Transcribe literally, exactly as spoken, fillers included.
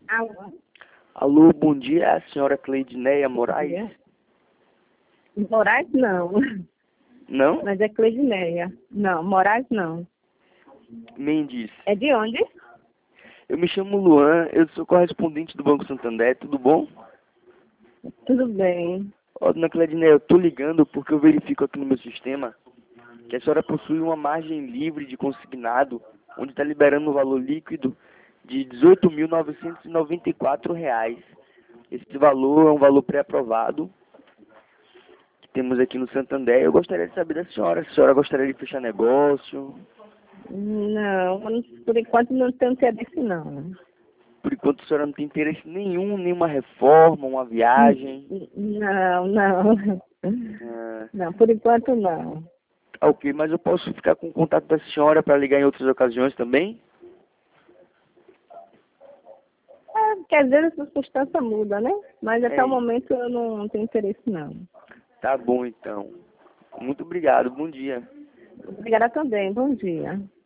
Alô? Alô, bom dia, é a senhora Cleidineia Moraes? Dia. Moraes não. Não? Mas é Cleidineia. Não, Moraes não. Mendes. É de onde? Eu me chamo Luan, eu sou correspondente do Banco Santander, tudo bom? Tudo bem. Ó, dona Cleidineia, eu tô ligando porque eu verifico aqui no meu sistema que a senhora possui uma margem livre de consignado, onde está liberando um valor líquido de dezoito mil novecentos e noventa e quatro reais. Esse valor é um valor pré-aprovado que temos aqui no Santander. Eu gostaria de saber da senhora, se a senhora gostaria de fechar negócio. Não, por enquanto não tenho interesse não. Por enquanto a senhora não tem interesse nenhum, nenhuma reforma, uma viagem. Não, não. Ah, Não, por enquanto não. tá ok, mas eu posso ficar com o contato da senhora para ligar em outras ocasiões também? É, porque às vezes a circunstância muda, né? Mas até É, o momento eu não tenho interesse não. tá bom então. Muito obrigado, bom dia. Obrigada também, bom dia.